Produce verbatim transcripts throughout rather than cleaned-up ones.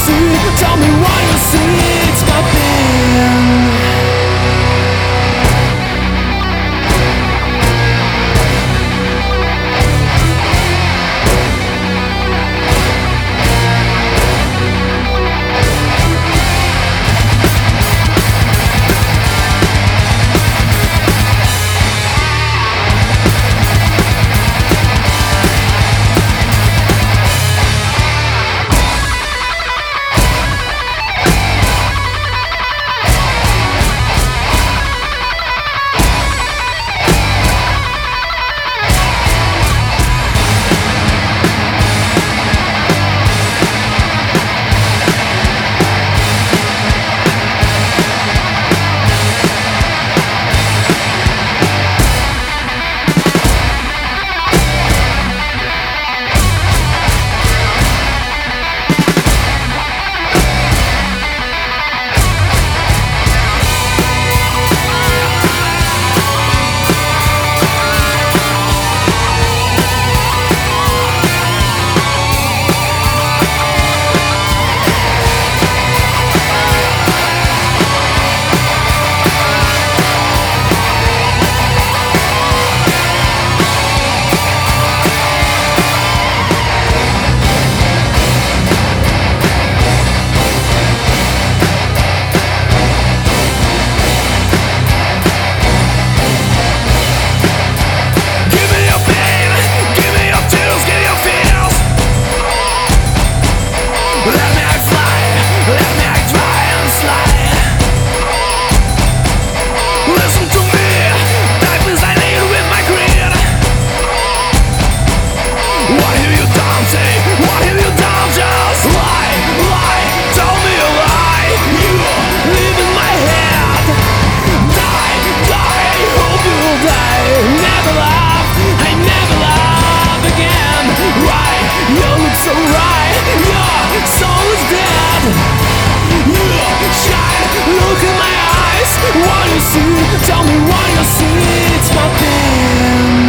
see? Tell me what you see. It's my pain. Tell me what you see, it's my pain.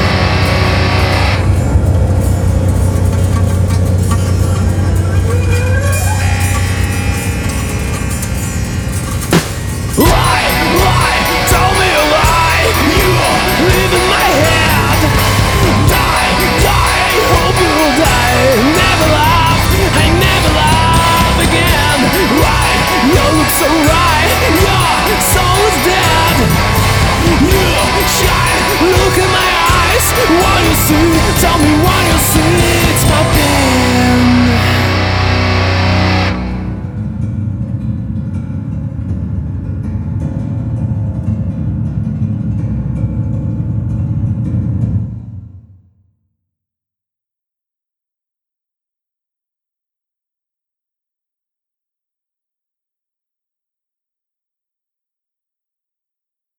Lie, lie, tell me a lie. You live in my head. Die, die, hope you'll die. Never laugh, I never laugh again. Why, you look so right. Your soul is dead. You shine, look in my eyes. What you see, tell me what you